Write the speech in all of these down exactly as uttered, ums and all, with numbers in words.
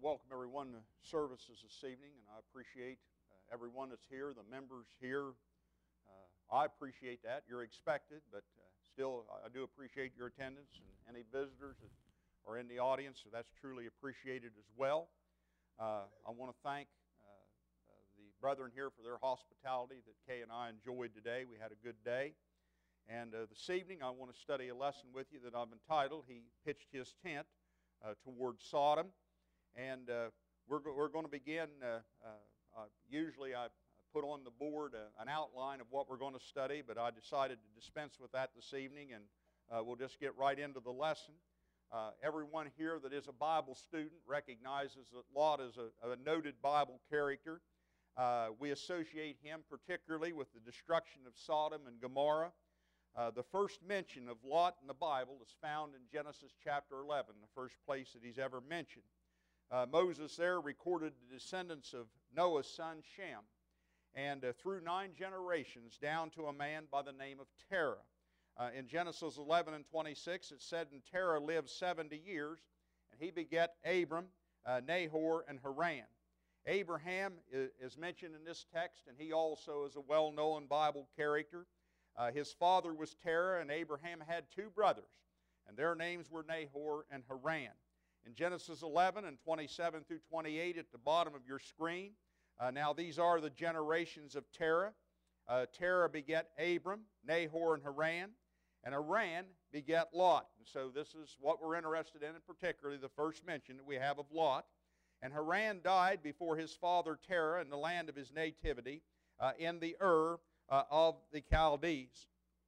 welcome everyone to services this evening, and I appreciate uh, everyone that's here, the members here. Uh, I appreciate that. You're expected, but uh, still I do appreciate your attendance, and any visitors that are in the audience, so that's truly appreciated as well. Uh, I want to thank uh, uh, the brethren here for their hospitality that Kay and I enjoyed today. We had a good day. And uh, this evening I want to study a lesson with you that I've entitled, He Pitched His Tent uh, Toward Sodom. And uh, we're, go we're going to begin, uh, uh, uh, usually I put on the board uh, an outline of what we're going to study, but I decided to dispense with that this evening, and uh, we'll just get right into the lesson. Uh, everyone here that is a Bible student recognizes that Lot is a, a noted Bible character. Uh, we associate him particularly with the destruction of Sodom and Gomorrah. Uh, the first mention of Lot in the Bible is found in Genesis chapter eleven, the first place that he's ever mentioned. Uh, Moses there recorded the descendants of Noah's son Shem, and uh, through nine generations down to a man by the name of Terah. Uh, in Genesis eleven and twenty-six it said, "And Terah lived seventy years, and he begat Abram, uh, Nahor, and Haran." Abraham is mentioned in this text, and he also is a well-known Bible character. Uh, his father was Terah, and Abraham had two brothers, and their names were Nahor and Haran. In Genesis eleven and twenty-seven through twenty-eight at the bottom of your screen, uh, now these are the generations of Terah. Uh, Terah begat Abram, Nahor, and Haran, and Haran begat Lot. And so this is what we're interested in, and particularly the first mention that we have of Lot. And Haran died before his father Terah in the land of his nativity, uh, in the Ur uh, of the Chaldees.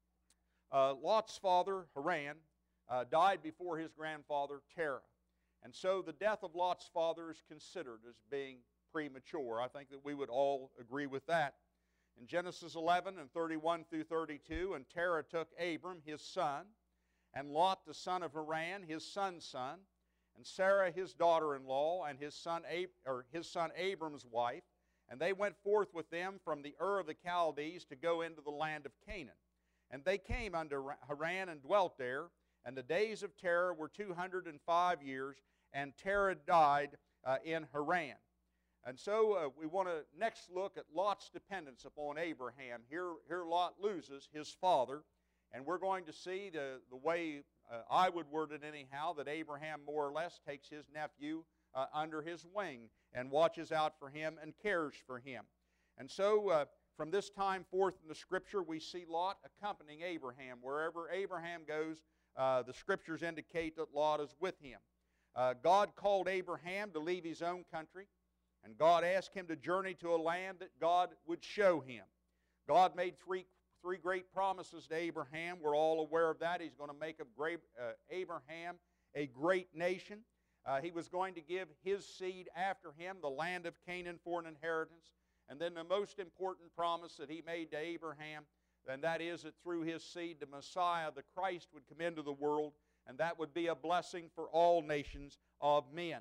Uh, Lot's father, Haran, uh, died before his grandfather Terah. And so the death of Lot's father is considered as being premature. I think that we would all agree with that. In Genesis eleven and thirty-one through thirty-two, "And Terah took Abram his son, and Lot the son of Haran his son's son, and Sarah his daughter-in-law, and his son, Ab or his son Abram's wife, and they went forth with them from the Ur of the Chaldees to go into the land of Canaan. And they came unto Haran and dwelt there, and the days of Terah were two hundred and five years, and Terah died uh, in Haran." And so uh, we want to next look at Lot's dependence upon Abraham. Here, here Lot loses his father, and we're going to see the, the way uh, I would word it anyhow, that Abraham more or less takes his nephew uh, under his wing and watches out for him and cares for him. And so uh, from this time forth in the Scripture, we see Lot accompanying Abraham. Wherever Abraham goes, uh, the Scriptures indicate that Lot is with him. Uh, God called Abraham to leave his own country, and God asked him to journey to a land that God would show him. God made three, three great promises to Abraham. We're all aware of that. He's going to make of great, uh, Abraham a great nation. Uh, he was going to give his seed after him the land of Canaan for an inheritance. And then the most important promise that he made to Abraham, and that is that through his seed the Messiah, the Christ, would come into the world, and that would be a blessing for all nations of men.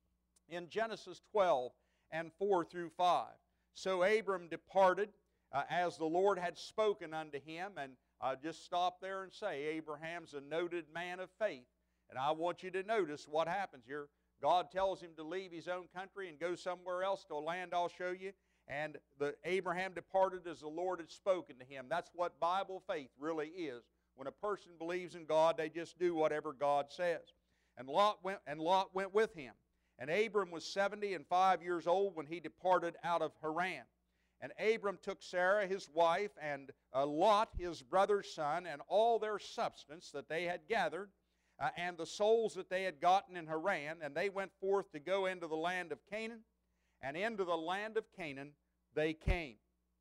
In Genesis twelve and four through five, "So Abram departed uh, as the Lord had spoken unto him." And I'll just stop there and say Abraham's a noted man of faith. And I want you to notice what happens here. God tells him to leave his own country and go somewhere else to a land I'll show you. And the, Abraham departed as the Lord had spoken to him. That's what Bible faith really is. When a person believes in God, they just do whatever God says. And Lot went, and Lot went with him. And Abram was seventy and five years old when he departed out of Haran. And Abram took Sarah his wife, and uh, Lot his brother's son, and all their substance that they had gathered, uh, and the souls that they had gotten in Haran, and they went forth to go into the land of Canaan, and into the land of Canaan they came.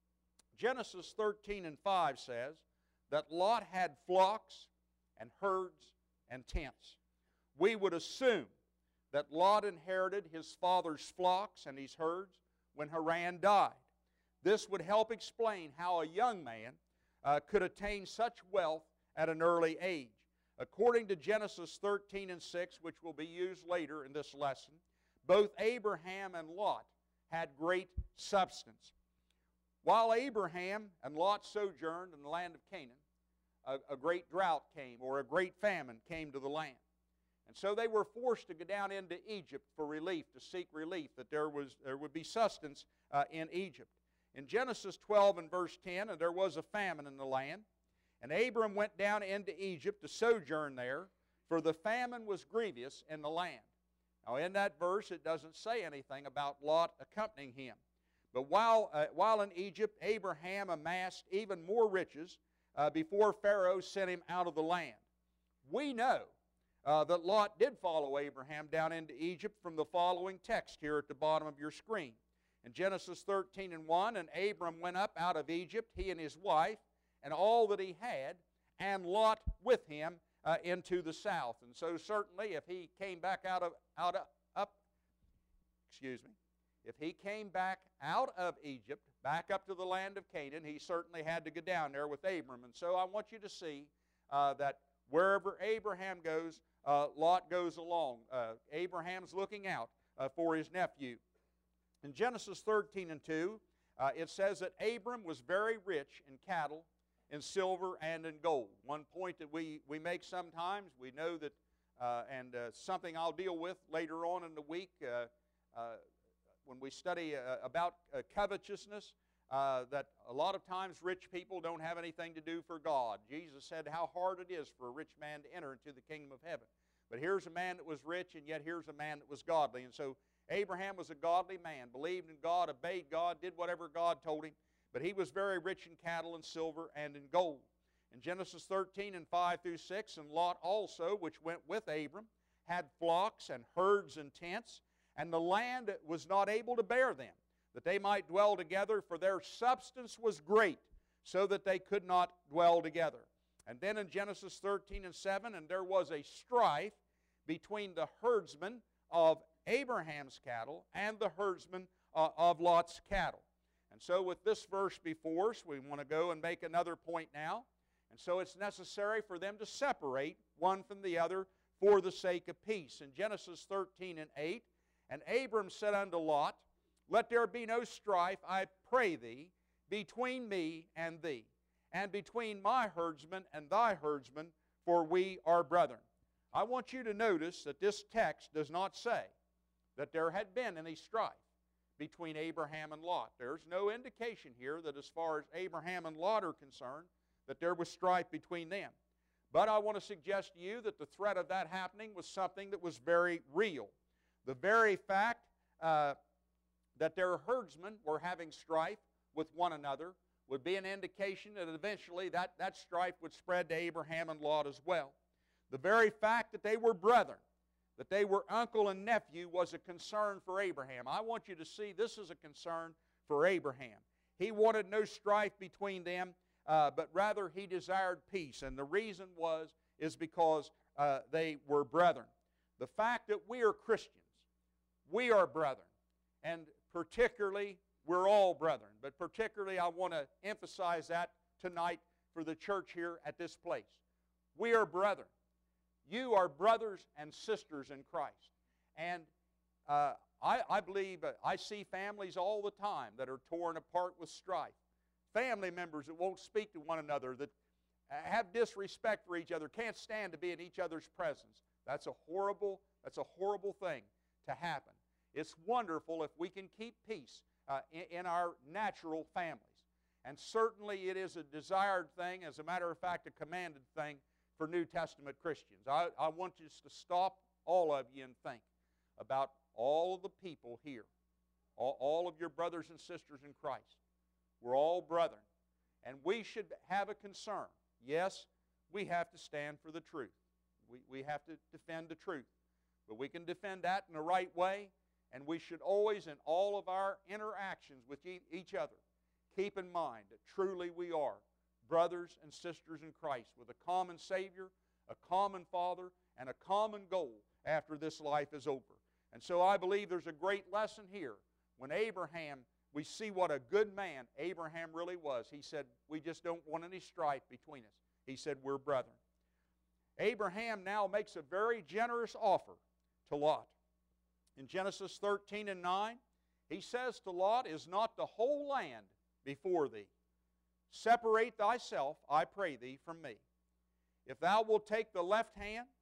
Genesis thirteen and five says that Lot had flocks and herds and tents. We would assume that Lot inherited his father's flocks and his herds when Haran died. This would help explain how a young man uh, could attain such wealth at an early age. According to Genesis thirteen and six, which will be used later in this lesson, both Abraham and Lot had great substance. While Abraham and Lot sojourned in the land of Canaan, a, a great drought came, or a great famine came to the land. And so they were forced to go down into Egypt for relief, to seek relief, that there, was, there would be sustenance uh, in Egypt. In Genesis twelve and verse ten, and there was a famine in the land, and Abram went down into Egypt to sojourn there, for the famine was grievous in the land. Now in that verse it doesn't say anything about Lot accompanying him. But while, uh, while in Egypt, Abraham amassed even more riches uh, before Pharaoh sent him out of the land. We know uh, that Lot did follow Abraham down into Egypt from the following text here at the bottom of your screen. In Genesis thirteen and one, and Abram went up out of Egypt, he and his wife, and all that he had, and Lot with him uh, into the south. And so certainly if he came back out of, out of, up, excuse me, if he came back out of Egypt, back up to the land of Canaan, he certainly had to go down there with Abram. And so I want you to see uh, that wherever Abraham goes, uh, Lot goes along. Uh, Abraham's looking out uh, for his nephew. In Genesis thirteen and two, uh, it says that Abram was very rich in cattle, in silver, and in gold. One point that we, we make sometimes, we know that, uh, and uh, something I'll deal with later on in the week, uh, uh, when we study uh, about uh, covetousness, uh, that a lot of times rich people don't have anything to do for God. Jesus said how hard it is for a rich man to enter into the kingdom of heaven. But here's a man that was rich, and yet here's a man that was godly. And so Abraham was a godly man, believed in God, obeyed God, did whatever God told him. But he was very rich in cattle and silver and in gold. In Genesis thirteen and five through six, and Lot also, which went with Abram, had flocks and herds and tents, and the land was not able to bear them, that they might dwell together, for their substance was great, so that they could not dwell together. And then in Genesis thirteen and seven, and there was a strife between the herdsmen of Abraham's cattle and the herdsmen uh, of Lot's cattle. And so with this verse before us, we want to go and make another point now. And so it's necessary for them to separate one from the other for the sake of peace. In Genesis thirteen and eight, and Abram said unto Lot, Let there be no strife, I pray thee, between me and thee, and between my herdsmen and thy herdsmen, for we are brethren. I want you to notice that this text does not say that there had been any strife between Abraham and Lot. There's no indication here that as far as Abraham and Lot are concerned, that there was strife between them. But I want to suggest to you that the threat of that happening was something that was very real. The very fact uh, that their herdsmen were having strife with one another would be an indication that eventually that, that strife would spread to Abraham and Lot as well. The very fact that they were brethren, that they were uncle and nephew, was a concern for Abraham. I want you to see this is a concern for Abraham. He wanted no strife between them, uh, but rather he desired peace. And the reason was, is because uh, they were brethren. The fact that we are Christians, we are brethren, and particularly we're all brethren, but particularly I want to emphasize that tonight for the church here at this place. We are brethren. You are brothers and sisters in Christ. And uh, I, I believe, uh, I see families all the time that are torn apart with strife. Family members that won't speak to one another, that have disrespect for each other, can't stand to be in each other's presence. That's a horrible, that's a horrible thing to happen. It's wonderful if we can keep peace uh, in, in our natural families. And certainly it is a desired thing, as a matter of fact, a commanded thing for New Testament Christians. I, I want you to stop, all of you, and think about all of the people here, all, all of your brothers and sisters in Christ. We're all brethren, and we should have a concern. Yes, we have to stand for the truth. We, we have to defend the truth, but we can defend that in the right way, and we should always, in all of our interactions with each other, keep in mind that truly we are brothers and sisters in Christ with a common Savior, a common Father, and a common goal after this life is over. And so I believe there's a great lesson here. When Abraham, we see what a good man Abraham really was. He said, we just don't want any strife between us. He said, we're brethren. Abraham now makes a very generous offer to Lot. In Genesis thirteen and nine, he says to Lot, is not the whole land before thee? Separate thyself, I pray thee, from me. If thou wilt take the left hand,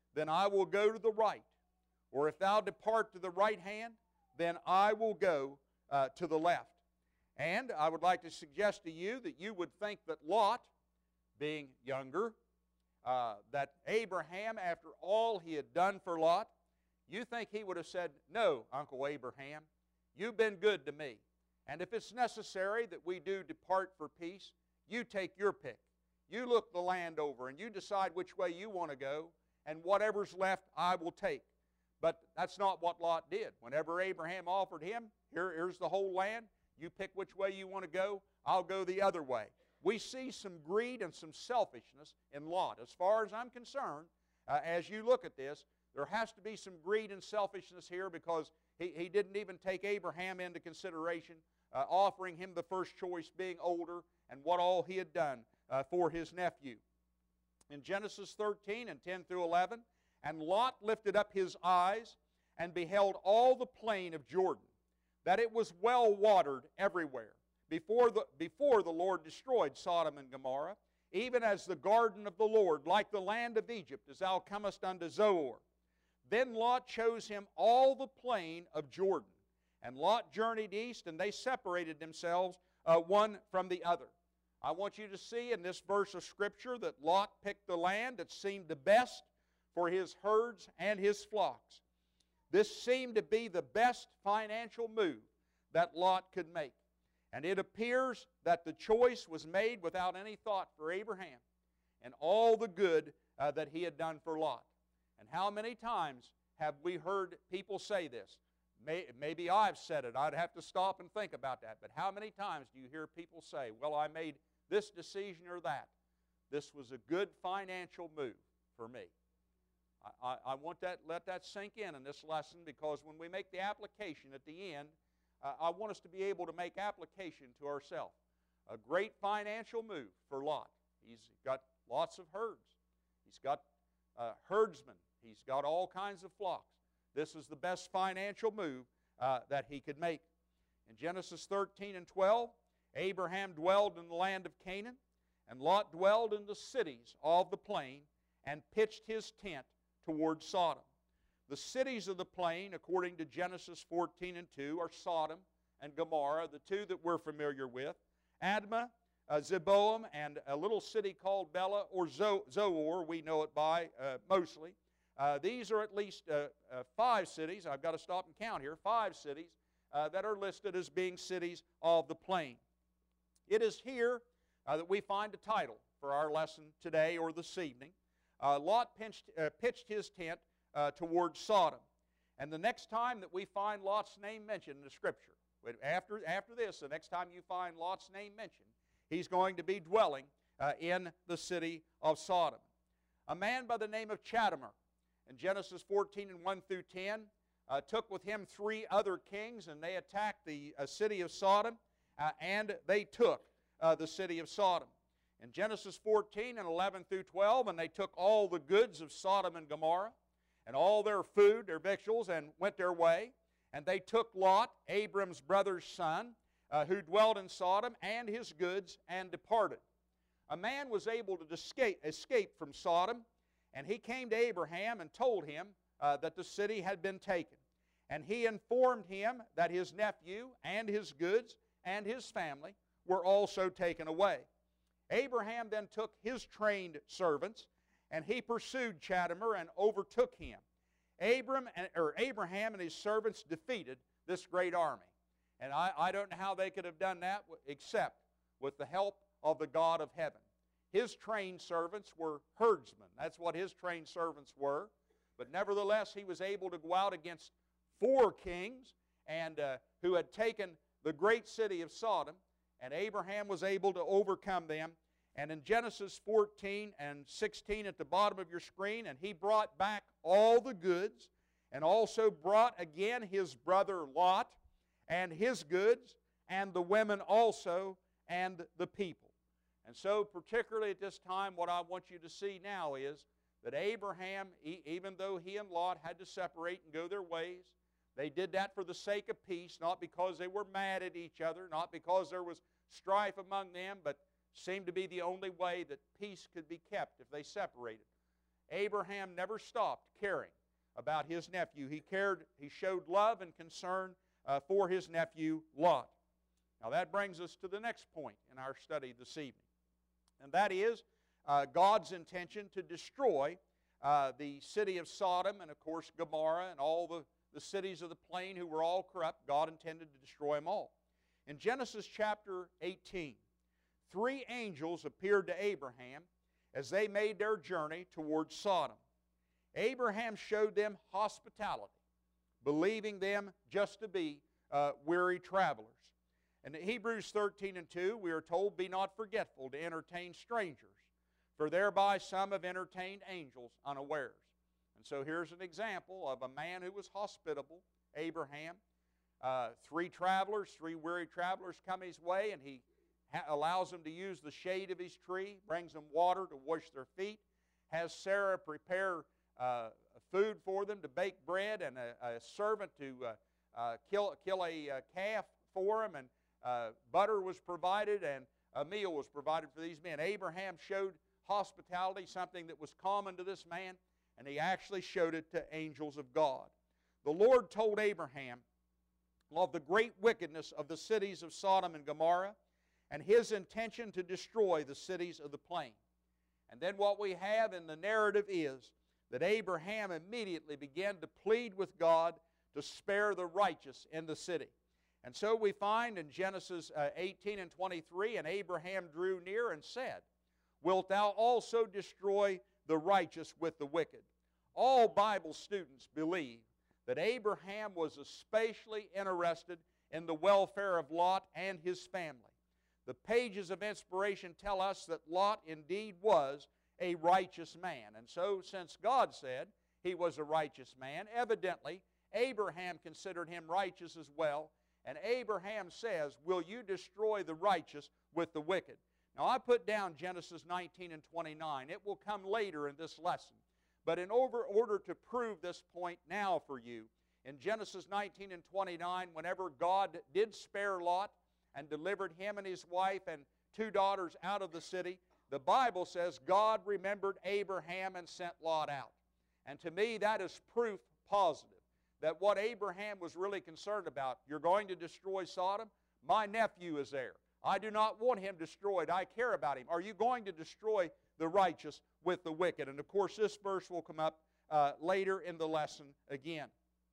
then I will go to the right. Or if thou depart to the right hand, then I will go uh, to the left. And I would like to suggest to you that you would think that Lot, being younger, uh, that Abraham, after all he had done for Lot, you think he would have said, no, Uncle Abraham, you've been good to me. And if it's necessary that we do depart for peace, you take your pick. You look the land over and you decide which way you want to go, and whatever's left I will take. But that's not what Lot did. Whenever Abraham offered him, Here, here's the whole land, you pick which way you want to go, I'll go the other way. We see some greed and some selfishness in Lot. As far as I'm concerned, uh, as you look at this, there has to be some greed and selfishness here, because he, he didn't even take Abraham into consideration, uh, offering him the first choice, being older, and what all he had done uh, for his nephew. In Genesis thirteen and ten through eleven, and Lot lifted up his eyes and beheld all the plain of Jordan, that it was well watered everywhere, before the, before the Lord destroyed Sodom and Gomorrah, even as the garden of the Lord, like the land of Egypt, as thou comest unto Zoar. Then Lot chose him all the plain of Jordan. And Lot journeyed east, and they separated themselves uh, one from the other. I want you to see in this verse of Scripture that Lot picked the land that seemed the best for his herds and his flocks. This seemed to be the best financial move that Lot could make. And it appears that the choice was made without any thought for Abraham and all the good uh, that he had done for Lot. And how many times have we heard people say this? May, maybe I've said it. I'd have to stop and think about that. But how many times do you hear people say, well, I made this decision or that. This was a good financial move for me. I, I, I want that, let that sink in in this lesson, because when we make the application at the end, uh, I want us to be able to make application to ourselves. A great financial move for Lot. He's got lots of herds. He's got uh, herdsmen. He's got all kinds of flocks. This is the best financial move uh, that he could make. In Genesis thirteen and twelve, Abraham dwelled in the land of Canaan, and Lot dwelled in the cities of the plain, and pitched his tent toward Sodom. The cities of the plain, according to Genesis fourteen and two, are Sodom and Gomorrah, the two that we're familiar with, Admah, uh, Zeboam, and a little city called Bela, or Zo Zoar, we know it by uh, mostly. Uh, these are at least uh, uh, five cities, I've got to stop and count here, five cities uh, that are listed as being cities of the plain. It is here uh, that we find a title for our lesson today or this evening. Uh, Lot pitched, uh, pitched his tent uh, towards Sodom. And the next time that we find Lot's name mentioned in the Scripture, after, after this, the next time you find Lot's name mentioned, he's going to be dwelling uh, in the city of Sodom. A man by the name of Chedorlaomer, in Genesis fourteen and one through ten, uh, took with him three other kings, and they attacked the uh, city of Sodom, uh, and they took uh, the city of Sodom. In Genesis fourteen and eleven through twelve, and they took all the goods of Sodom and Gomorrah, and all their food, their victuals, and went their way. And they took Lot, Abram's brother's son, uh, who dwelt in Sodom, and his goods, and departed. A man was able to escape, escape from Sodom, and he came to Abraham and told him uh, that the city had been taken. And he informed him that his nephew and his goods and his family were also taken away. Abraham then took his trained servants, and he pursued Chedorlaomer and overtook him. Abram and, or Abraham and his servants defeated this great army. And I, I don't know how they could have done that except with the help of the God of heaven. His trained servants were herdsmen. That's what his trained servants were. But nevertheless, he was able to go out against four kings and uh, who had taken the great city of Sodom, and Abraham was able to overcome them. And in Genesis fourteen and sixteen at the bottom of your screen, and he brought back all the goods, and also brought again his brother Lot, and his goods, and the women also, and the people. And so, particularly at this time, what I want you to see now is that Abraham, even though he and Lot had to separate and go their ways, they did that for the sake of peace, not because they were mad at each other, not because there was strife among them, but seemed to be the only way that peace could be kept if they separated. Abraham never stopped caring about his nephew. He cared, he showed love and concern uh, for his nephew Lot. Now that brings us to the next point in our study this evening. And that is uh, God's intention to destroy uh, the city of Sodom and, of course, Gomorrah and all the, the cities of the plain who were all corrupt. God intended to destroy them all. In Genesis chapter eighteen, three angels appeared to Abraham as they made their journey towards Sodom. Abraham showed them hospitality, believing them just to be uh, weary travelers. And in Hebrews thirteen and two, we are told, "Be not forgetful to entertain strangers, for thereby some have entertained angels unawares." And so here's an example of a man who was hospitable, Abraham. Uh, three travelers, three weary travelers come his way, and he ha allows them to use the shade of his tree, brings them water to wash their feet, has Sarah prepare uh, food for them to bake bread, and a, a servant to uh, uh, kill, kill a uh, calf for them, and Uh, butter was provided, and a meal was provided for these men. Abraham showed hospitality, something that was common to this man, and he actually showed it to angels of God. The Lord told Abraham of the great wickedness of the cities of Sodom and Gomorrah and his intention to destroy the cities of the plain. And then what we have in the narrative is that Abraham immediately began to plead with God to spare the righteous in the city. And so we find in Genesis uh, eighteen and twenty-three, "And Abraham drew near and said, Wilt thou also destroy the righteous with the wicked?" All Bible students believe that Abraham was especially interested in the welfare of Lot and his family. The pages of inspiration tell us that Lot indeed was a righteous man. And so, since God said he was a righteous man, evidently Abraham considered him righteous as well. And Abraham says, "Will you destroy the righteous with the wicked?" Now I put down Genesis nineteen and twenty-nine. It will come later in this lesson. But in order to prove this point now for you, in Genesis nineteen and twenty-nine, whenever God did spare Lot and delivered him and his wife and two daughters out of the city, the Bible says God remembered Abraham and sent Lot out. And to me that is proof positive that what Abraham was really concerned about, you're going to destroy Sodom? My nephew is there. I do not want him destroyed. I care about him. Are you going to destroy the righteous with the wicked? And of course this verse will come up uh, later in the lesson again.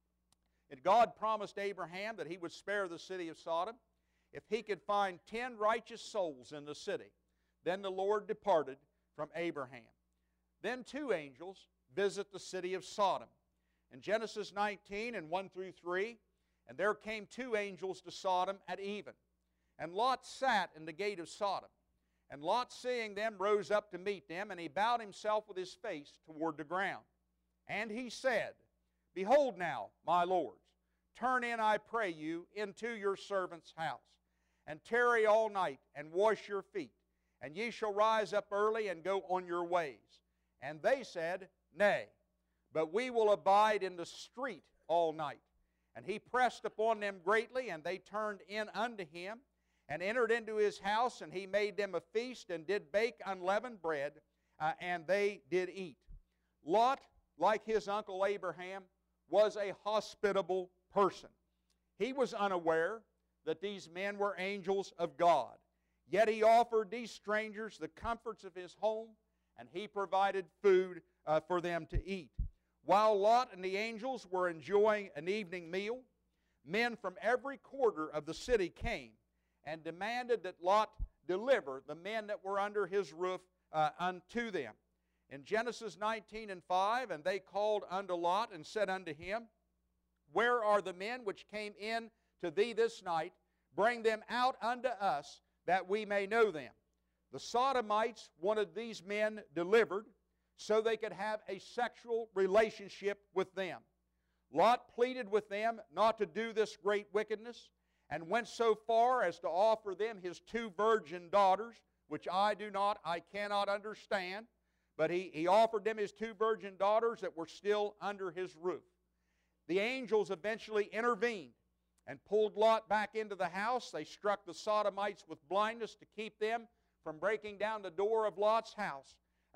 And God promised Abraham that he would spare the city of Sodom if he could find ten righteous souls in the city. Then the Lord departed from Abraham. Then two angels visit the city of Sodom. In Genesis nineteen and one through three, "And there came two angels to Sodom at even. And Lot sat in the gate of Sodom. And Lot, seeing them, rose up to meet them, and he bowed himself with his face toward the ground. And he said, Behold now, my lords, turn in, I pray you, into your servant's house, and tarry all night, and wash your feet, and ye shall rise up early and go on your ways. And they said, Nay, but we will abide in the street all night. And he pressed upon them greatly, and they turned in unto him, and entered into his house, and he made them a feast, and did bake unleavened bread, uh, and they did eat. Lot, like his uncle Abraham, was a hospitable person. He was unaware that these men were angels of God. Yet he offered these strangers the comforts of his home, and he provided food uh, for them to eat. While Lot and the angels were enjoying an evening meal, men from every quarter of the city came and demanded that Lot deliver the men that were under his roof uh, unto them. In Genesis nineteen and five, "And they called unto Lot and said unto him, Where are the men which came in to thee this night? Bring them out unto us, that we may know them." The Sodomites wanted these men delivered so they could have a sexual relationship with them. Lot pleaded with them not to do this great wickedness, and went so far as to offer them his two virgin daughters, which I do not, I cannot understand, but he, he offered them his two virgin daughters that were still under his roof. The angels eventually intervened and pulled Lot back into the house. They struck the Sodomites with blindness to keep them from breaking down the door of Lot's house.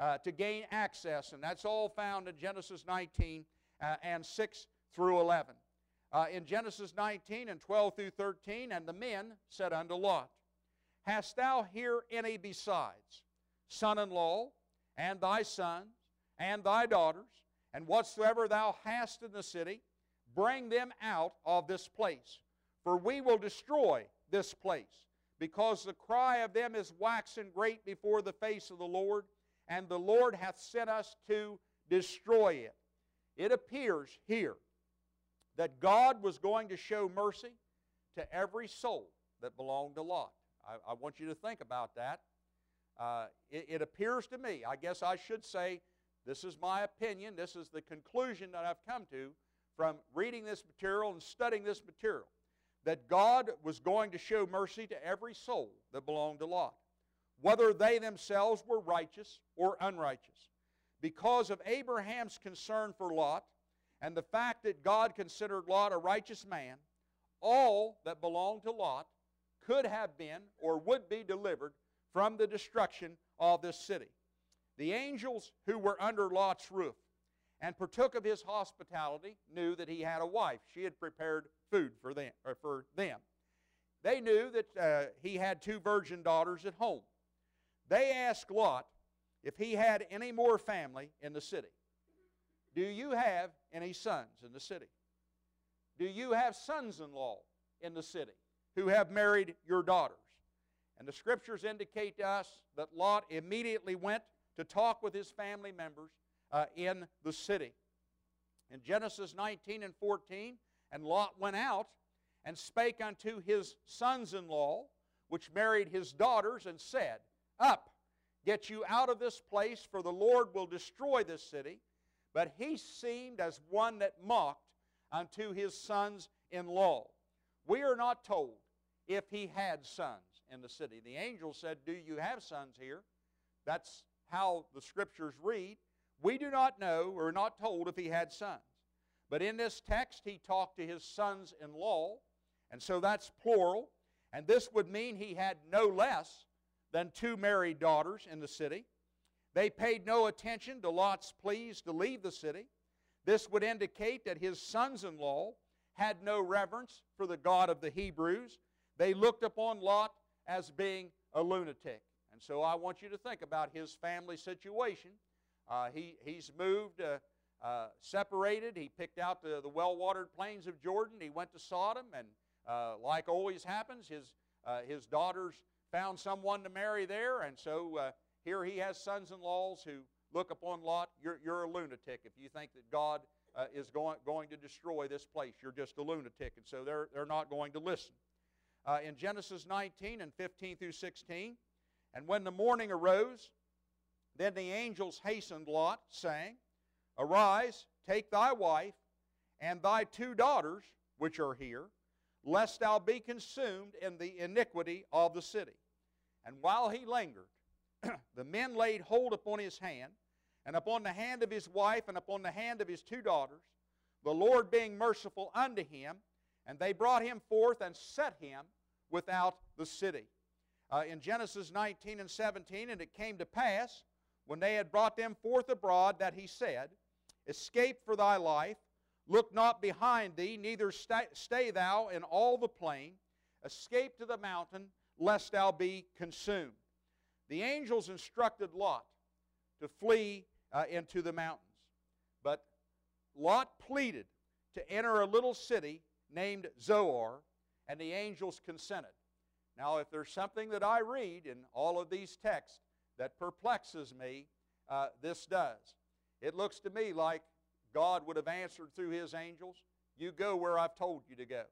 uh, to gain access, and that's all found in Genesis nineteen uh, and six through eleven. Uh, in Genesis nineteen and twelve through thirteen, and the men said unto Lot, Hast thou here any besides, son-in-law, and thy sons, and thy daughters, and whatsoever thou hast in the city, bring them out of this place, for we will destroy this place, because the cry of them is waxen great before the face of the Lord, and the Lord hath sent us to destroy it. It appears here that God was going to show mercy to every soul that belonged to Lot. I, I want you to think about that. Uh, it, it appears to me, I guess I should say, this is my opinion, this is the conclusion that I've come to from reading this material and studying this material, that God was going to show mercy to every soul that belonged to Lot, whether they themselves were righteous or unrighteous. Because of Abraham's concern for Lot and the fact that God considered Lot a righteous man, all that belonged to Lot could have been or would be delivered from the destruction of this city. The angels who were under Lot's roof and partook of his hospitality knew that he had a wife. She had prepared food for them. Or for them. They knew that uh, he had two virgin daughters at home. They asked Lot if he had any more family in the city. Do you have any sons in the city? Do you have sons-in-law in the city who have married your daughters? And the Scriptures indicate to us that Lot immediately went to talk with his family members uh, in the city. In Genesis nineteen and fourteen, and Lot went out and spake unto his sons-in-law, which married his daughters, and said, Up, get you out of this place, for the Lord will destroy this city. But he seemed as one that mocked unto his sons-in-law. We are not told if he had sons in the city. The angel said, Do you have sons here? That's how the Scriptures read. We do not know, or are not told if he had sons. But in this text, he talked to his sons-in-law, and so that's plural. And this would mean he had no less than two married daughters in the city. They paid no attention to Lot's pleas to leave the city. This would indicate that his sons-in-law had no reverence for the God of the Hebrews. They looked upon Lot as being a lunatic. And so I want you to think about his family situation. Uh, he, he's moved, uh, uh, separated. He picked out the, the well-watered plains of Jordan. He went to Sodom, and uh, like always happens, his, uh, his daughters found someone to marry there, and so uh, here he has sons-in-laws who look upon Lot. You're, you're a lunatic if you think that God uh, is going, going to destroy this place. You're just a lunatic, and so they're, they're not going to listen. Uh, in Genesis nineteen and fifteen through sixteen, and when the morning arose, then the angels hastened Lot, saying, Arise, take thy wife, and thy two daughters, which are here, lest thou be consumed in the iniquity of the city. And while he lingered, the men laid hold upon his hand, and upon the hand of his wife, and upon the hand of his two daughters, the Lord being merciful unto him, and they brought him forth and set him without the city. Uh, in Genesis nineteen and seventeen, and it came to pass, when they had brought them forth abroad, that he said, Escape for thy life, look not behind thee, neither stay, stay thou in all the plain, escape to the mountain, lest thou be consumed. The angels instructed Lot to flee uh, into the mountains. But Lot pleaded to enter a little city named Zoar, and the angels consented. Now, if there's something that I read in all of these texts that perplexes me, uh, this does. It looks to me like God would have answered through his angels, You go where I've told you to go.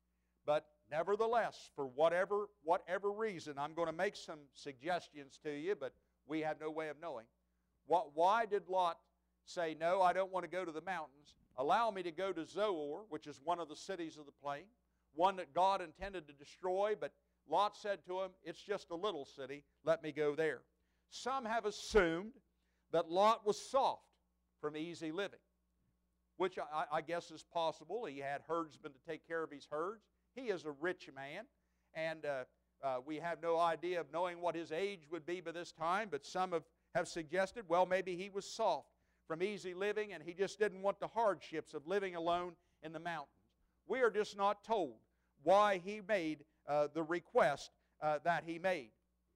But nevertheless, for whatever, whatever reason, I'm going to make some suggestions to you, but we have no way of knowing. What, why did Lot say, No, I don't want to go to the mountains. Allow me to go to Zoar, which is one of the cities of the plain, one that God intended to destroy, but Lot said to him, It's just a little city. Let me go there. Some have assumed that Lot was soft from easy living, which I, I guess is possible. He had herdsmen to take care of his herds. He is a rich man, and uh, uh, we have no idea of knowing what his age would be by this time, but some have, have suggested, well, maybe he was soft from easy living and he just didn't want the hardships of living alone in the mountains. We are just not told why he made uh, the request uh, that he made.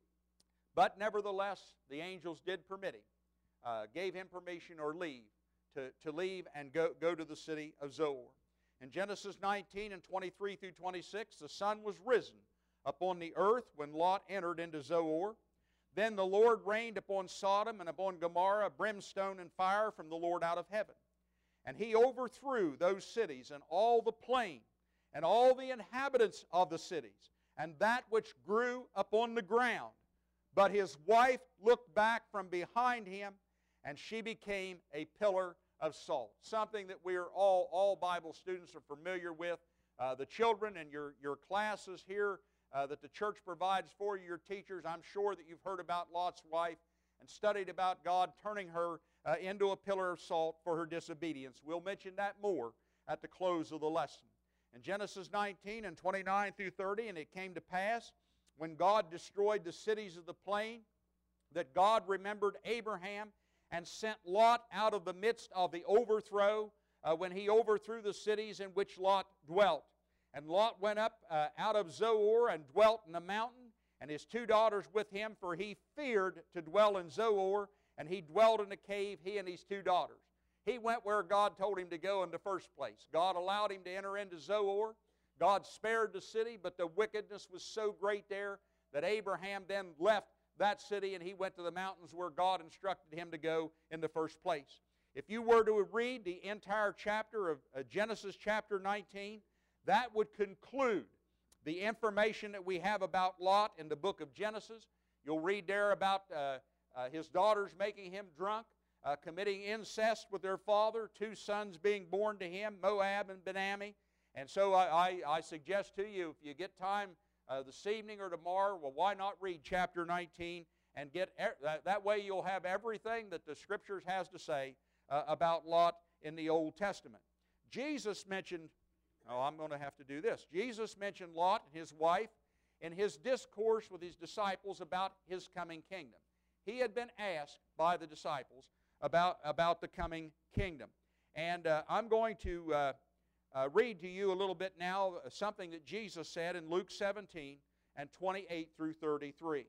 But nevertheless, the angels did permit him, uh, gave him permission or leave to, to leave and go, go to the city of Zoar. In Genesis nineteen and twenty-three through twenty-six, the sun was risen upon the earth when Lot entered into Zoar. Then the Lord rained upon Sodom and upon Gomorrah brimstone and fire from the Lord out of heaven. And he overthrew those cities and all the plain and all the inhabitants of the cities and that which grew upon the ground. But his wife looked back from behind him, and she became a pillar of salt. Something that we are all, all Bible students are familiar with. Uh, the children and your, your classes here uh, that the church provides for you, your teachers, I'm sure that you've heard about Lot's wife and studied about God turning her uh, into a pillar of salt for her disobedience. We'll mention that more at the close of the lesson. In Genesis nineteen and twenty-nine through thirty, and it came to pass, when God destroyed the cities of the plain, that God remembered Abraham and sent Lot out of the midst of the overthrow uh, when he overthrew the cities in which Lot dwelt. And Lot went up uh, out of Zoar and dwelt in the mountain, and his two daughters with him, for he feared to dwell in Zoar, and he dwelt in a cave, he and his two daughters. He went where God told him to go in the first place. God allowed him to enter into Zoar. God spared the city, but the wickedness was so great there that Abraham then left that city and he went to the mountains where God instructed him to go in the first place. If you were to read the entire chapter of uh, Genesis chapter nineteen, that would conclude the information that we have about Lot in the book of Genesis. You'll read there about uh, uh, his daughters making him drunk, uh, committing incest with their father, two sons being born to him, Moab and Ben-Ammi. And so I, I, I suggest to you, if you get time uh, this evening or tomorrow, well, why not read chapter nineteen and get er that, that way you'll have everything that the Scriptures has to say uh, about Lot in the Old Testament. Jesus mentioned, oh, I'm going to have to do this. Jesus mentioned Lot and his wife in his discourse with his disciples about his coming kingdom. He had been asked by the disciples about, about the coming kingdom. And uh, I'm going to uh, uh, read to you a little bit now uh, something that Jesus said in Luke seventeen and twenty-eight through thirty-three.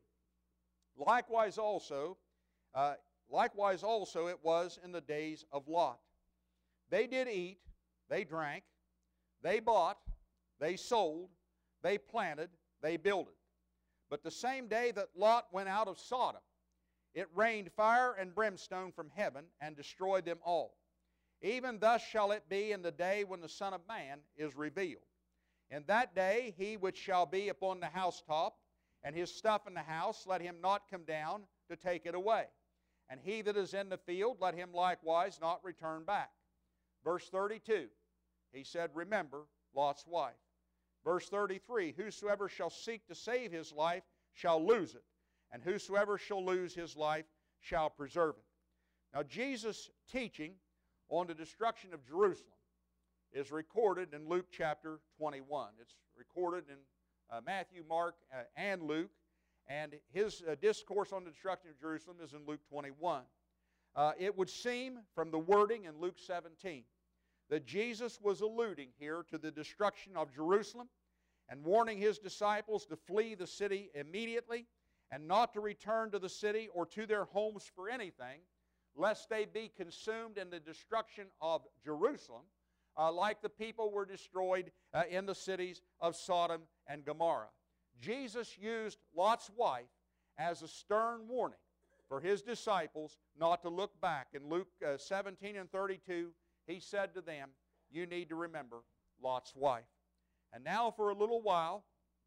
Likewise also, uh, likewise also it was in the days of Lot. They did eat, they drank, they bought, they sold, they planted, they builded. But the same day that Lot went out of Sodom, it rained fire and brimstone from heaven and destroyed them all. Even thus shall it be in the day when the Son of Man is revealed. In that day he which shall be upon the housetop, and his stuff in the house, let him not come down to take it away. And he that is in the field, let him likewise not return back. Verse thirty-two, he said, remember Lot's wife. Verse thirty-three, whosoever shall seek to save his life shall lose it, and whosoever shall lose his life shall preserve it. Now Jesus' teaching on the destruction of Jerusalem is recorded in Luke chapter twenty-one. It's recorded in uh, Matthew, Mark, uh, and Luke, and his uh, discourse on the destruction of Jerusalem is in Luke twenty-one. Uh, it would seem from the wording in Luke seventeen that Jesus was alluding here to the destruction of Jerusalem and warning his disciples to flee the city immediately and not to return to the city or to their homes for anything, lest they be consumed in the destruction of Jerusalem, uh, like the people were destroyed uh, in the cities of Sodom and Gomorrah. Jesus used Lot's wife as a stern warning for his disciples not to look back. In Luke uh, seventeen and thirty-two, he said to them, you need to remember Lot's wife. And now for a little while,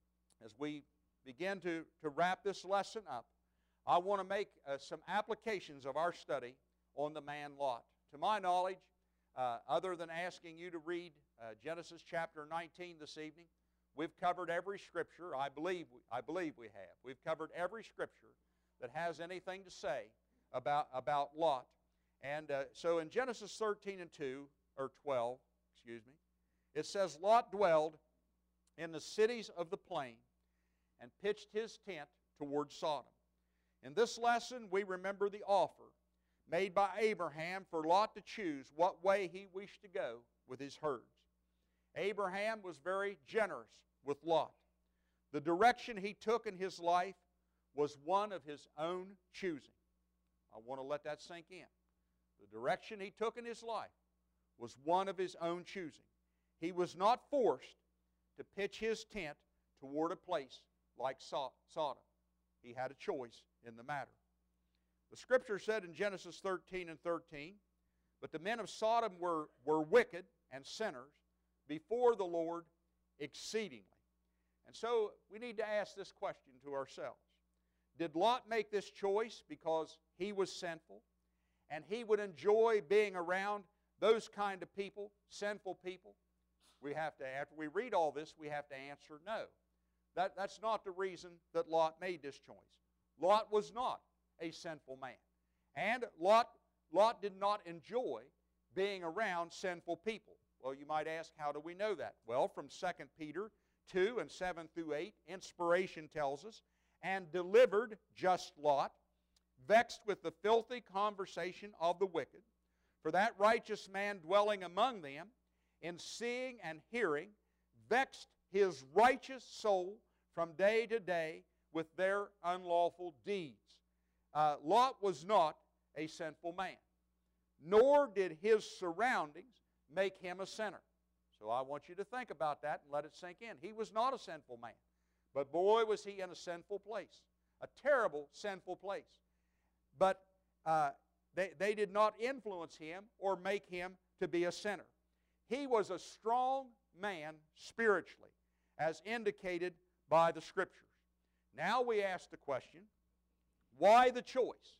as we begin to, to wrap this lesson up, I want to make uh, some applications of our study on the man Lot. To my knowledge, uh, other than asking you to read uh, Genesis chapter nineteen this evening, we've covered every Scripture. I believe, we, I believe we have. We've covered every Scripture that has anything to say about, about Lot. And uh, so in Genesis thirteen and two, or twelve, excuse me, it says, Lot dwelled in the cities of the plain and pitched his tent toward Sodom. In this lesson, we remember the offer made by Abraham for Lot to choose what way he wished to go with his herds. Abraham was very generous with Lot. The direction he took in his life was one of his own choosing. I want to let that sink in. The direction he took in his life was one of his own choosing. He was not forced to pitch his tent toward a place like Sodom. He had a choice in the matter. The Scripture said in Genesis thirteen and thirteen, "But the men of Sodom were, were wicked and sinners before the Lord exceedingly." And so we need to ask this question to ourselves. Did Lot make this choice because he was sinful and he would enjoy being around those kind of people, sinful people? We have to, after we read all this, we have to answer no. That, that's not the reason that Lot made this choice. Lot was not a sinful man. And Lot, Lot did not enjoy being around sinful people. Well, you might ask, how do we know that? Well, from Second Peter two and seven through eight, inspiration tells us, "And delivered just Lot, vexed with the filthy conversation of the wicked, for that righteous man dwelling among them, in seeing and hearing, vexed his righteous soul from day to day with their unlawful deeds." Uh, Lot was not a sinful man, nor did his surroundings make him a sinner. So I want you to think about that and let it sink in. He was not a sinful man, but boy was he in a sinful place, a terrible sinful place. But uh, they, they did not influence him or make him to be a sinner. He was a strong man spiritually, as indicated by the Scriptures. Now we ask the question, why the choice?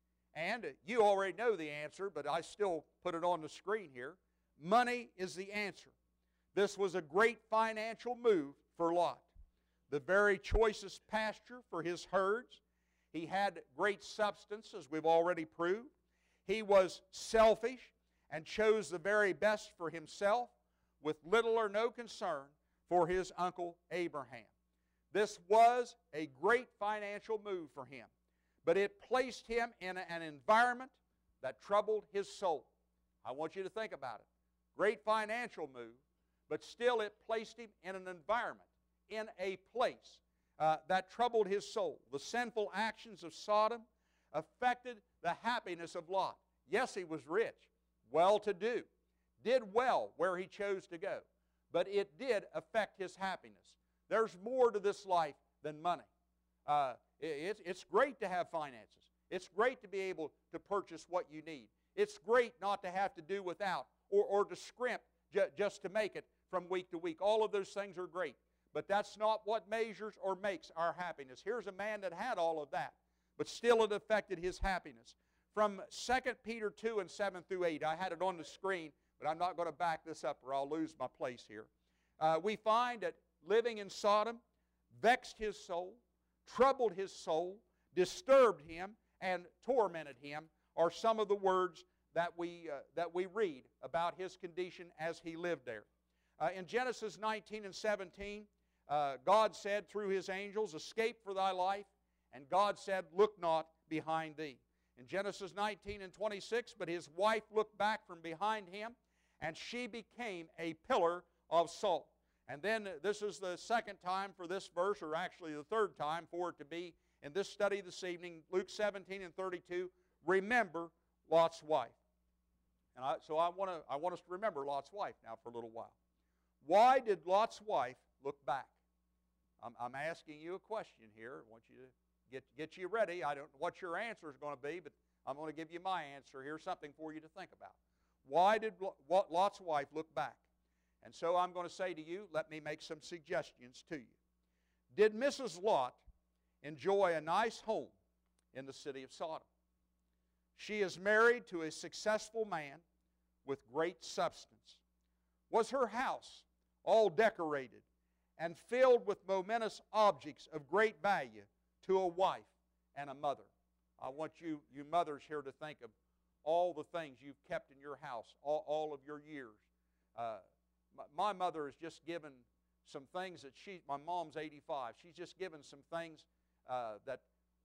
And you already know the answer, but I still put it on the screen here. Money is the answer. This was a great financial move for Lot. The very choicest pasture for his herds. He had great substance, as we've already proved. He was selfish and chose the very best for himself with little or no concern for his uncle Abraham. This was a great financial move for him, but it placed him in an environment that troubled his soul. I want you to think about it. Great financial move, but still it placed him in an environment, in a place uh, that troubled his soul. The sinful actions of Sodom affected the happiness of Lot. Yes, he was rich, well-to-do, did well where he chose to go, but it did affect his happiness. There's more to this life than money. Uh, it, it's great to have finances. It's great to be able to purchase what you need. It's great not to have to do without or, or to scrimp ju just to make it from week to week. All of those things are great, but that's not what measures or makes our happiness. Here's a man that had all of that, but still it affected his happiness. From Second Peter two and seven through eight, I had it on the screen, but I'm not going to back this up or I'll lose my place here. Uh, we find that living in Sodom vexed his soul, troubled his soul, disturbed him, and tormented him are some of the words that we, uh, that we read about his condition as he lived there. Uh, in Genesis nineteen and seventeen, uh, God said through His angels, "Escape for thy life," and God said, "Look not behind thee." In Genesis nineteen and twenty-six, "But his wife looked back from behind him, and she became a pillar of salt." And then this is the second time for this verse, or actually the third time for it to be in this study this evening, Luke seventeen and thirty-two, remember Lot's wife. And I, so I want, to, I want us to remember Lot's wife now for a little while. Why did Lot's wife look back? I'm, I'm asking you a question here. I want you to get, get you ready. I don't know what your answer is going to be, but I'm going to give you my answer. Here's something for you to think about. Why did Lot's wife look back? And so I'm going to say to you, let me make some suggestions to you. Did Missus Lot enjoy a nice home in the city of Sodom? She is married to a successful man with great substance. Was her house all decorated and filled with momentous objects of great value to a wife and a mother? I want you, you mothers here to think of all the things you've kept in your house all, all of your years. Uh, my, my mother has just given some things that she, my mom's eighty-five, she's just given some things uh, that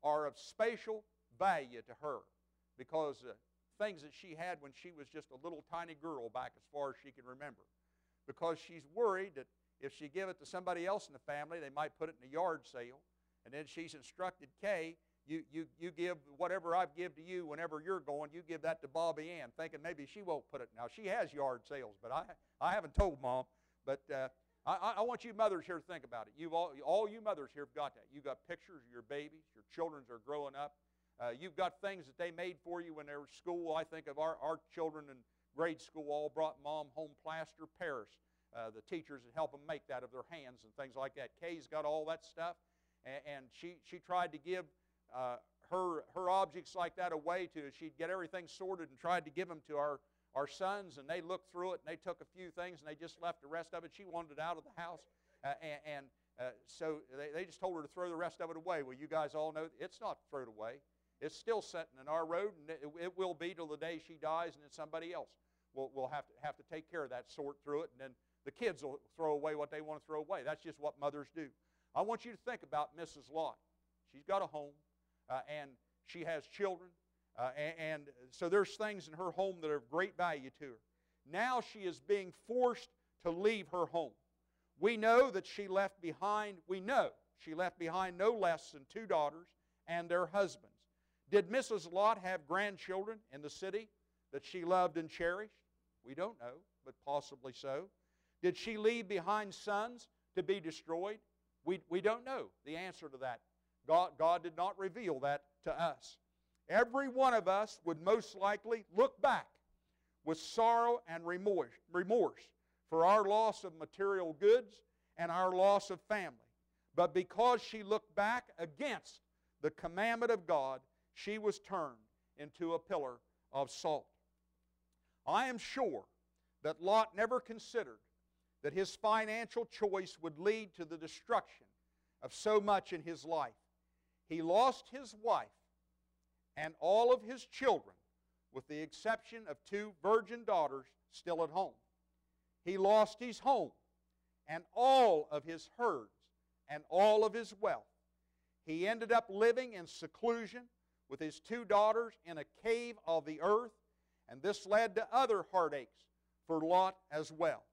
are of spatial value to her because uh, things that she had when she was just a little tiny girl back as far as she can remember. Because she's worried that if she give it to somebody else in the family, they might put it in a yard sale. And then she's instructed Kay, you, you, you give whatever I give to you whenever you're going, you give that to Bobby Ann, thinking maybe she won't put it. Now, she has yard sales, but I, I haven't told Mom. But uh, I, I want you mothers here to think about it. You've all, all you mothers here have got that. You've got pictures of your babies. Your children are growing up. Uh, you've got things that they made for you when they were in school. I think of our, our children in grade school all brought Mom home plaster Paris. Uh, the teachers that help them make that of their hands and things like that. Kay's got all that stuff, and, and she, she tried to give uh, her, her objects like that away to, she'd get everything sorted and tried to give them to our, our sons, and they looked through it, and they took a few things, and they just left the rest of it. She wanted it out of the house, uh, and, and uh, so they, they just told her to throw the rest of it away. Well, you guys all know it's not thrown away. It's still sitting in our road, and it, it will be till the day she dies, and then somebody else will, will have, to, have to take care of that, sort through it, and then the kids will throw away what they want to throw away. That's just what mothers do. I want you to think about Missus Lott. She's got a home, uh, and she has children, uh, and, and so there's things in her home that are of great value to her. Now she is being forced to leave her home. We know that she left behind, we know she left behind no less than two daughters and their husbands. Did Missus Lott have grandchildren in the city that she loved and cherished? We don't know, but possibly so. Did she leave behind sons to be destroyed? We, we don't know the answer to that. God, God did not reveal that to us. Every one of us would most likely look back with sorrow and remorse, remorse for our loss of material goods and our loss of family. But because she looked back against the commandment of God, she was turned into a pillar of salt. I am sure that Lot never considered that his financial choice would lead to the destruction of so much in his life. He lost his wife and all of his children, with the exception of two virgin daughters still at home. He lost his home and all of his herds and all of his wealth. He ended up living in seclusion with his two daughters in a cave of the earth, and this led to other heartaches for Lot as well.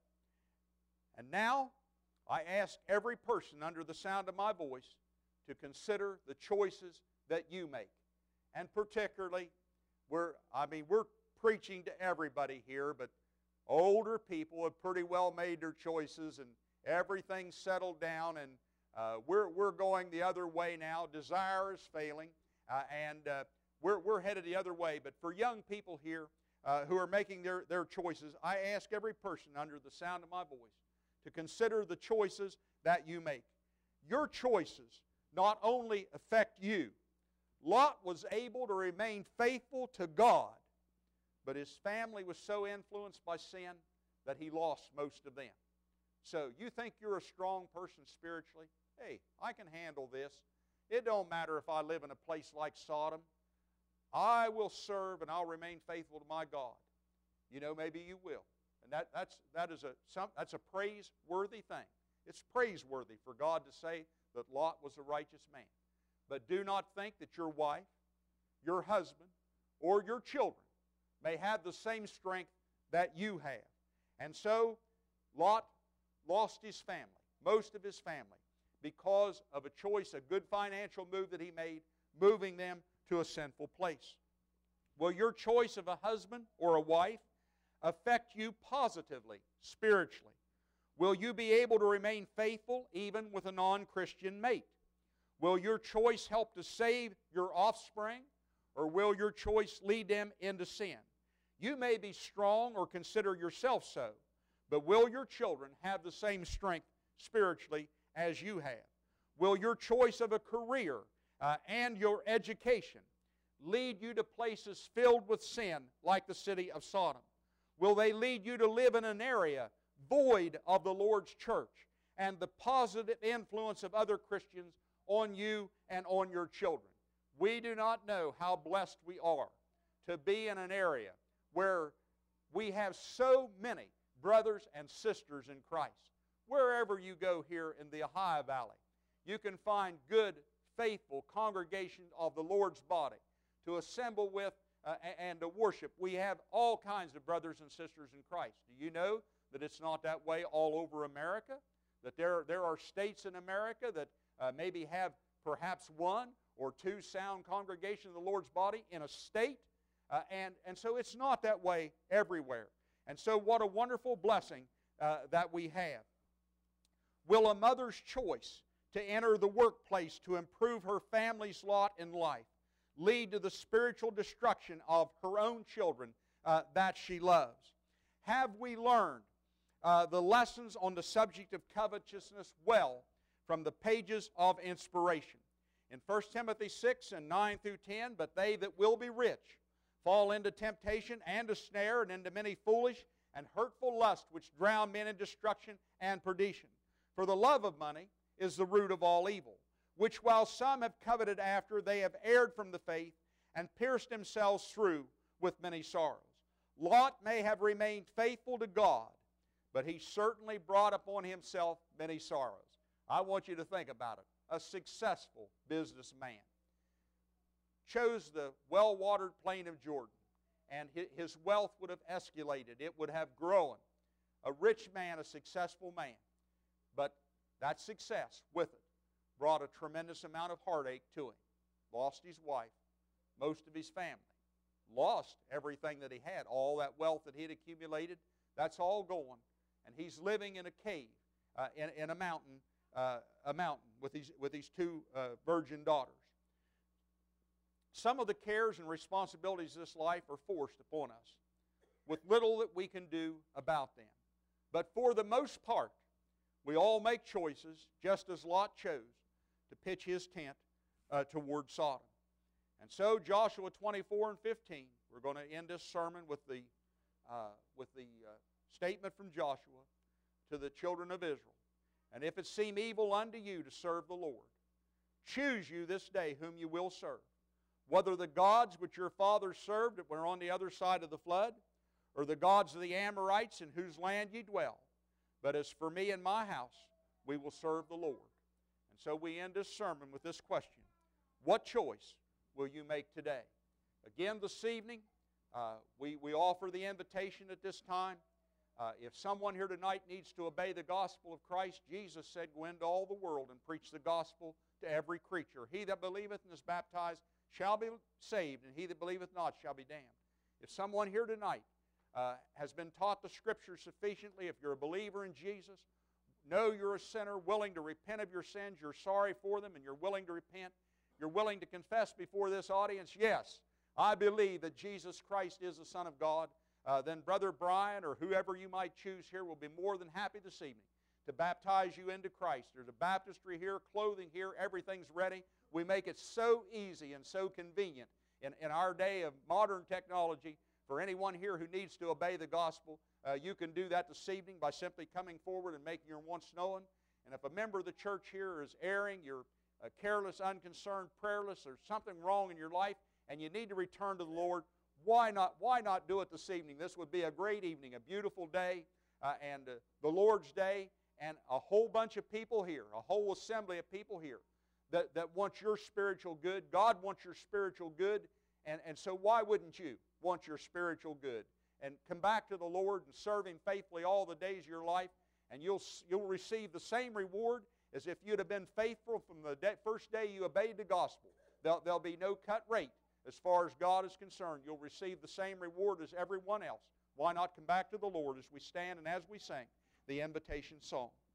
And now, I ask every person under the sound of my voice to consider the choices that you make. And particularly, we're, I mean, we're preaching to everybody here, but older people have pretty well made their choices and everything's settled down, and uh, we're, we're going the other way now. Desire is failing, uh, and uh, we're, we're headed the other way. But for young people here uh, who are making their, their choices, I ask every person under the sound of my voice to consider the choices that you make. Your choices not only affect you. Lot was able to remain faithful to God, but his family was so influenced by sin that he lost most of them. So you think you're a strong person spiritually? Hey, I can handle this. It don't matter if I live in a place like Sodom. I will serve and I'll remain faithful to my God. You know, maybe you will. And that, that's, that is a, some, that's a praiseworthy thing. It's praiseworthy for God to say that Lot was a righteous man. But do not think that your wife, your husband, or your children may have the same strength that you have. And so Lot lost his family, most of his family, because of a choice, a good financial move that he made, moving them to a sinful place. Will your choice of a husband or a wife affect you positively, spiritually? Will you be able to remain faithful even with a non-Christian mate? Will your choice help to save your offspring, or will your choice lead them into sin? You may be strong or consider yourself so, but will your children have the same strength spiritually as you have? Will your choice of a career uh, and your education lead you to places filled with sin like the city of Sodom? Will they lead you to live in an area void of the Lord's church and the positive influence of other Christians on you and on your children? We do not know how blessed we are to be in an area where we have so many brothers and sisters in Christ. Wherever you go here in the Ohio Valley, you can find good faithful congregation of the Lord's body to assemble with uh, and to worship. We have all kinds of brothers and sisters in Christ. Do you know that it's not that way all over America? That there, there are states in America that uh, maybe have perhaps one or two sound congregations of the Lord's body in a state. Uh, and, and so it's not that way everywhere. And so what a wonderful blessing uh, that we have. Will a mother's choice to enter the workplace to improve her family's lot in life lead to the spiritual destruction of her own children uh, that she loves? Have we learned uh, the lessons on the subject of covetousness well from the pages of inspiration? In First Timothy six and nine through ten, but they that will be rich fall into temptation and a snare and into many foolish and hurtful lusts which drown men in destruction and perdition. For the love of money is the root of all evil, which while some have coveted after, they have erred from the faith and pierced themselves through with many sorrows. Lot may have remained faithful to God, but he certainly brought upon himself many sorrows. I want you to think about it. A successful businessman chose the well-watered plain of Jordan, and his wealth would have escalated. It would have grown. A rich man, a successful man. But that success with it brought a tremendous amount of heartache to him. Lost his wife, most of his family. Lost everything that he had, all that wealth that he had accumulated. That's all gone. And he's living in a cave, uh, in, in a mountain, uh, a mountain with these, with these two uh, virgin daughters. Some of the cares and responsibilities of this life are forced upon us with little that we can do about them. But for the most part, we all make choices, just as Lot chose, to pitch his tent uh, toward Sodom. And so Joshua twenty-four and fifteen, we're going to end this sermon with the, uh, with the uh, statement from Joshua to the children of Israel. And if it seem evil unto you to serve the Lord, choose you this day whom you will serve, whether the gods which your fathers served that were on the other side of the flood, or the gods of the Amorites in whose land ye dwell. But as for me and my house, we will serve the Lord. And so we end this sermon with this question. What choice will you make today? Again, this evening, uh, we, we offer the invitation at this time. Uh, if someone here tonight needs to obey the gospel of Christ, Jesus said, go into all the world and preach the gospel to every creature. He that believeth and is baptized shall be saved, and he that believeth not shall be damned. If someone here tonight uh, has been taught the Scripture sufficiently, if you're a believer in Jesus, know you're a sinner, willing to repent of your sins, you're sorry for them, and you're willing to repent, you're willing to confess before this audience, yes, I believe that Jesus Christ is the Son of God, uh, then Brother Brian or whoever you might choose here will be more than happy this evening to baptize you into Christ. There's a baptistry here, clothing here, everything's ready. We make it so easy and so convenient in, in our day of modern technology for anyone here who needs to obey the gospel. Uh, you can do that this evening by simply coming forward and making your wants known. And if a member of the church here is erring, you're uh, careless, unconcerned, prayerless, there's something wrong in your life, and you need to return to the Lord, why not, why not do it this evening? This would be a great evening, a beautiful day, uh, and uh, the Lord's Day, and a whole bunch of people here, a whole assembly of people here that, that want your spiritual good. God wants your spiritual good, and, and so why wouldn't you want your spiritual good? And come back to the Lord and serve Him faithfully all the days of your life, and you'll, you'll receive the same reward as if you'd have been faithful from the day, first day you obeyed the gospel. There'll, there'll be no cut rate as far as God is concerned. You'll receive the same reward as everyone else. Why not come back to the Lord as we stand and as we sing the invitation song?